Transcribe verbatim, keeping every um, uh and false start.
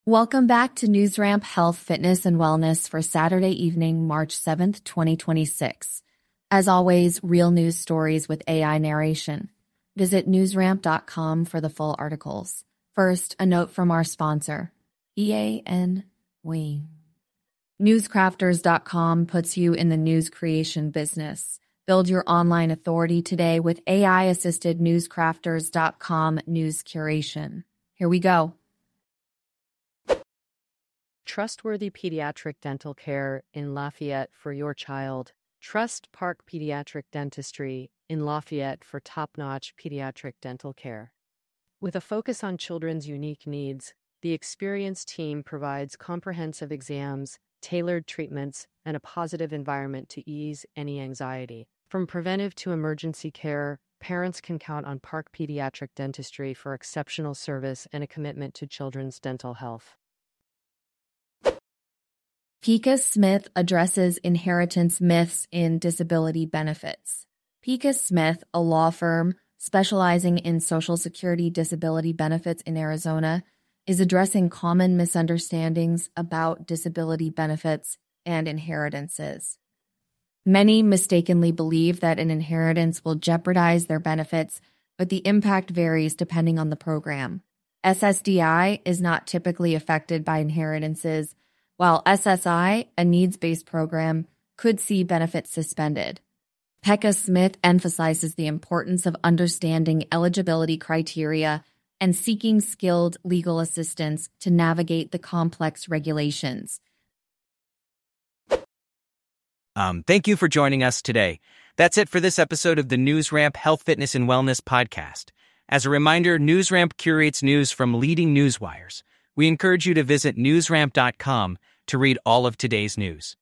Welcome back to NewsRamp Health, Fitness, and Wellness for Saturday evening, March seventh, twenty twenty-six. As always, real news stories with A I narration. Visit newsramp dot com for the full articles. First, a note from our sponsor, E A N Wing. newscrafters dot com puts you in the news creation business. Build your online authority today with A I-assisted newscrafters dot com news curation. Here we go. Trustworthy pediatric dental care in Lafayette for your child. Trust Park Pediatric Dentistry in Lafayette for top-notch pediatric dental care. With a focus on children's unique needs, the experienced team provides comprehensive exams, tailored treatments, and a positive environment to ease any anxiety. From preventive to emergency care, parents can count on Park Pediatric Dentistry for exceptional service and a commitment to children's dental health. Pecos Smith addresses inheritance myths in disability benefits. Pecos Smith, a law firm specializing in Social Security disability benefits in Arizona, is addressing common misunderstandings about disability benefits and inheritances. Many mistakenly believe that an inheritance will jeopardize their benefits, but the impact varies depending on the program. S S D I is not typically affected by inheritances, while S S I, a needs-based program, could see benefits suspended. Pecos Smith emphasizes the importance of understanding eligibility criteria and seeking skilled legal assistance to navigate the complex regulations. Um, thank you for joining us today. That's it for this episode of the NewsRamp Health, Fitness, and Wellness podcast. As a reminder, NewsRamp curates news from leading news wires. We encourage you to visit newsramp dot com to read all of today's news.